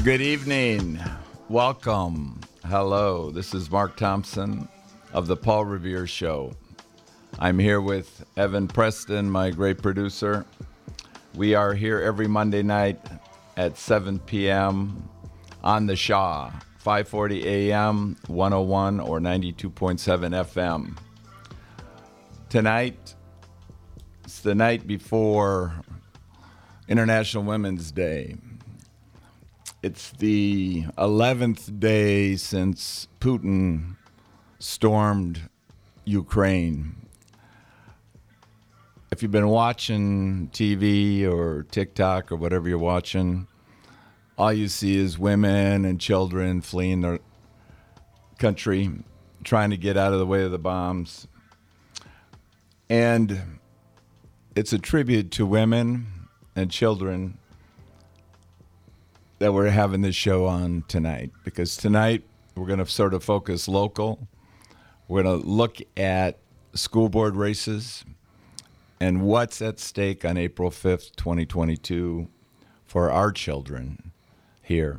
Good evening. Welcome. Hello. This is Mark Thompson of the Paul Revere Show. I'm here with Evan Preston, my great producer. We are here every Monday night at 7 p.m. on the Shaw, 540 a.m., 101 or 92.7 FM. Tonight, it's the night before International Women's Day. It's the 11th day since Putin stormed Ukraine. If you've been watching TV or TikTok or whatever you're watching, all you see is women and children fleeing their country, trying to get out of the way of the bombs. And it's a tribute to women and children that we're having this show on tonight, because tonight we're going to sort of focus local. We're going to look at school board races and what's at stake on April 5th, 2022 for our children here.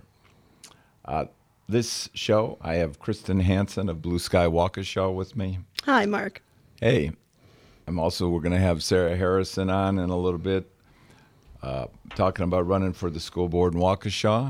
This show, I have Kristen Hansen of Blue Sky Waukesha with me. Hi, Mark. Hey. We're going to have Sarah Harrison on in a little bit, talking about running for the school board in Waukesha.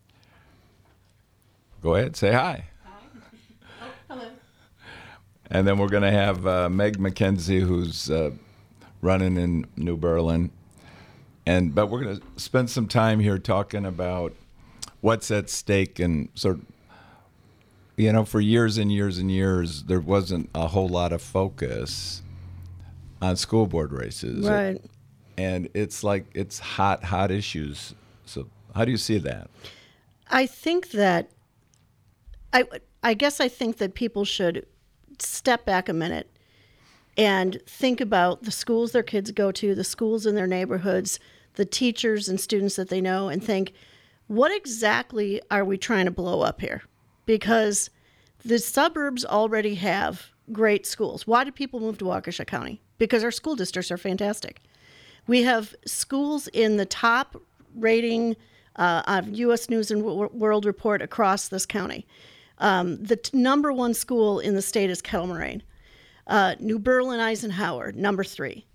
Go ahead, say hi. Hi. Oh, hello. And then we're going to have Meg McKenzie, who's running in New Berlin. But we're going to spend some time here talking about what's at stake, and sort of, for years and years and years, there wasn't a whole lot of focus on school board races. Right. And it's hot issues. So how do you see that? I think that, I guess I think that people should step back a minute and think about the schools their kids go to, the schools in their neighborhoods, the teachers and students that they know, and think, what exactly are we trying to blow up here? Because the suburbs already have great schools. Why do people move to Waukesha County? Because our school districts are fantastic. We have schools in the top rating of U.S. News and World Report across this county. The number one school in the state is Kettle Moraine. New Berlin Eisenhower, number 3.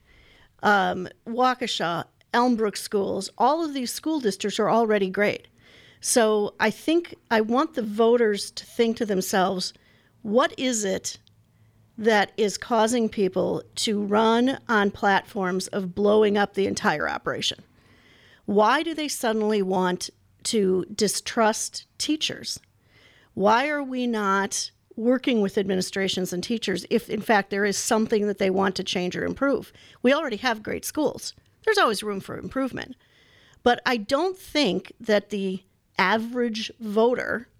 Waukesha, Elmbrook schools, all of these school districts are already great. So I think I want the voters to think to themselves, what is it that is causing people to run on platforms of blowing up the entire operation? Why do they suddenly want to distrust teachers? Why are we not working with administrations and teachers if, in fact, there is something that they want to change or improve? We already have great schools. There's always room for improvement. But I don't think that the average voter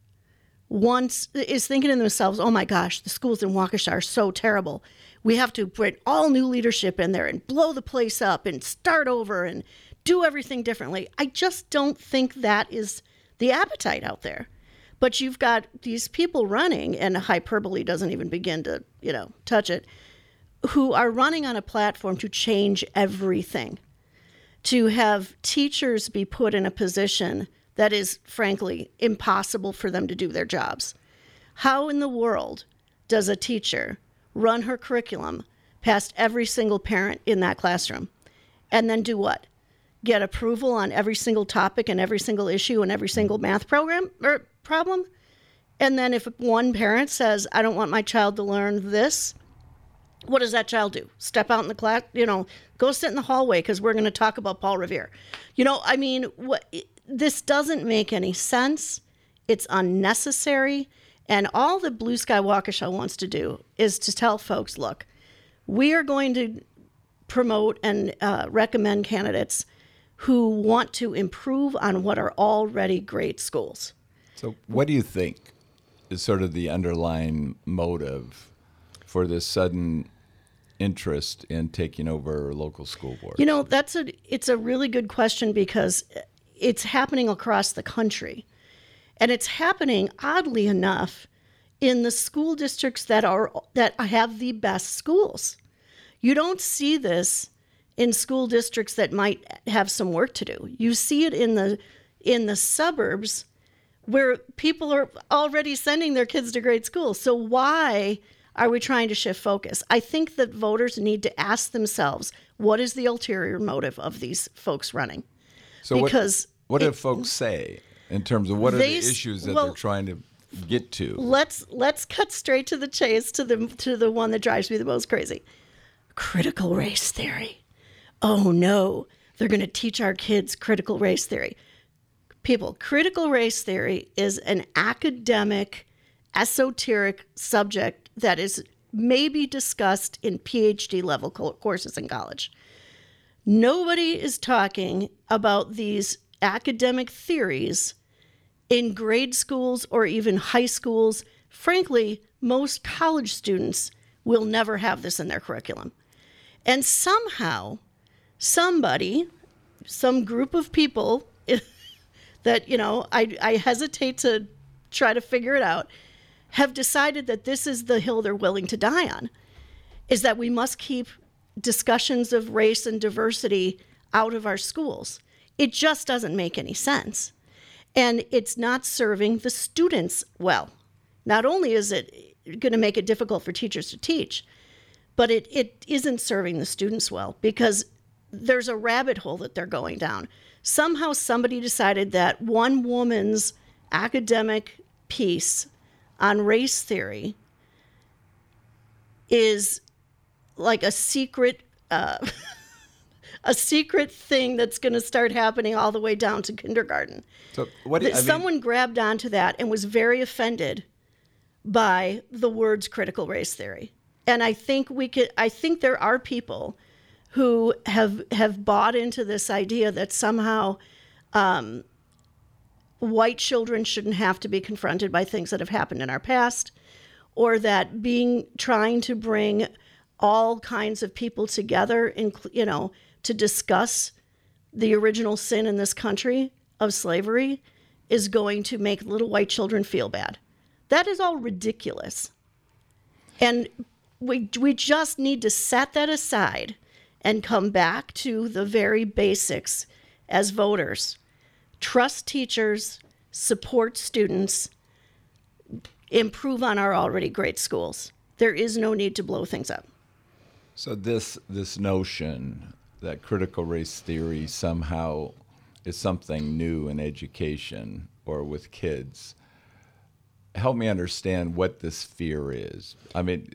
is thinking to themselves, oh my gosh, the schools in Waukesha are so terrible. We have to bring all new leadership in there and blow the place up and start over and do everything differently. I just don't think that is the appetite out there. But you've got these people running, and hyperbole doesn't even begin to, touch it, who are running on a platform to change everything, to have teachers be put in a position that is, frankly, impossible for them to do their jobs. How in the world does a teacher run her curriculum past every single parent in that classroom and then do what? Get approval on every single topic and every single issue and every single math program or problem? And then if one parent says, I don't want my child to learn this, what does that child do? Step out in the class, go sit in the hallway because we're going to talk about Paul Revere. This doesn't make any sense. It's unnecessary. And all that Blue Sky Waukesha wants to do is to tell folks, look, we are going to promote and recommend candidates who want to improve on what are already great schools. So what do you think is sort of the underlying motive for this sudden interest in taking over local school boards? It's a really good question, because it's happening across the country. And it's happening, oddly enough, in the school districts that have the best schools. You don't see this in school districts that might have some work to do. You see it in the suburbs where people are already sending their kids to grade school. So why are we trying to shift focus? I think that voters need to ask themselves, what is the ulterior motive of these folks running? So because what do folks say in terms of what are the issues that they're trying to get to? Let's cut straight to the chase, to the one that drives me the most crazy. Critical race theory. Oh no, they're going to teach our kids critical race theory. People, critical race theory is an academic, esoteric subject that is maybe discussed in PhD level courses in college. Nobody is talking about these academic theories in grade schools or even high schools. Frankly, most college students will never have this in their curriculum. And somehow, some group of people that, I hesitate to try to figure it out, have decided that this is the hill they're willing to die on, is that we must keep discussions of race and diversity out of our schools. It just doesn't make any sense. And it's not serving the students well. Not only is it going to make it difficult for teachers to teach, but it isn't serving the students well, because there's a rabbit hole that they're going down. Somehow somebody decided that one woman's academic piece on race theory is like a secret thing that's going to start happening all the way down to kindergarten. So someone grabbed onto that and was very offended by the words critical race theory. And I think there are people who have bought into this idea that somehow white children shouldn't have to be confronted by things that have happened in our past, or that trying to bring all kinds of people together, to discuss the original sin in this country of slavery is going to make little white children feel bad. That is all ridiculous. And we just need to set that aside and come back to the very basics as voters. Trust teachers, support students, improve on our already great schools. There is no need to blow things up. So this notion that critical race theory somehow is something new in education or with kids, help me understand what this fear is. I mean,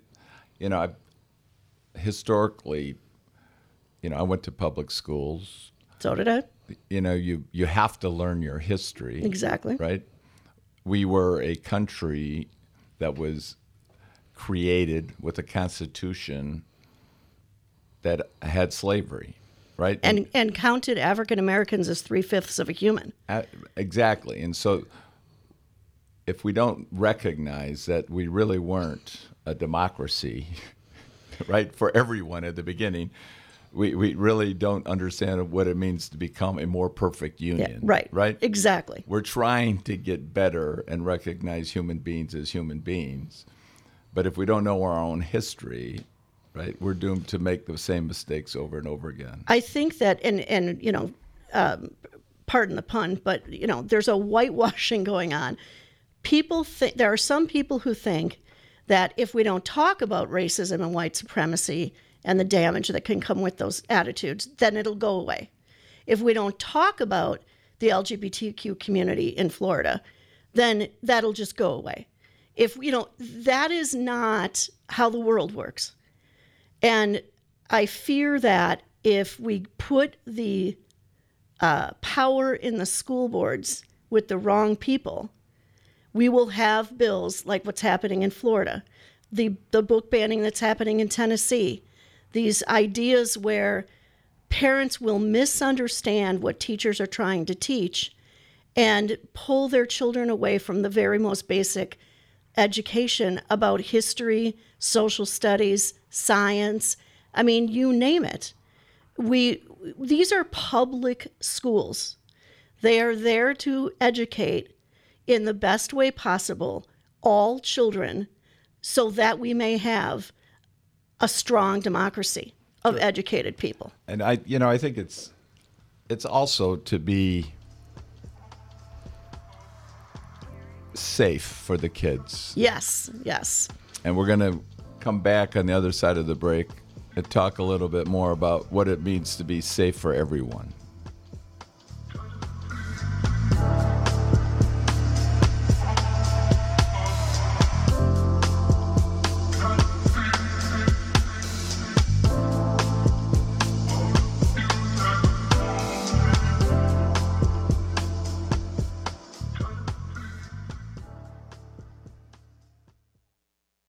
historically, I went to public schools. So did I. You have to learn your history. Exactly. Right? We were a country that was created with a constitution that had slavery, right? And counted African Americans as 3/5 of a human. Exactly. And so if we don't recognize that we really weren't a democracy, right, for everyone at the beginning, we really don't understand what it means to become a more perfect union. Yeah, right. Right? Exactly. We're trying to get better and recognize human beings as human beings. But if we don't know our own history, right, we're doomed to make the same mistakes over and over again. I think that, pardon the pun, but, there's a whitewashing going on. There are some people who think that if we don't talk about racism and white supremacy and the damage that can come with those attitudes, then it'll go away. If we don't talk about the LGBTQ community in Florida, then that'll just go away. That is not how the world works. And I fear that if we put the power in the school boards with the wrong people, we will have bills like what's happening in Florida, the book banning that's happening in Tennessee, these ideas where parents will misunderstand what teachers are trying to teach and pull their children away from the very most basic education about history, social studies, science. I mean, you name it. These are public schools. They are there to educate in the best way possible all children so that we may have a strong democracy of educated people. And I think it's also to be safe for the kids. Yes, yes. And we're going to come back on the other side of the break and talk a little bit more about what it means to be safe for everyone.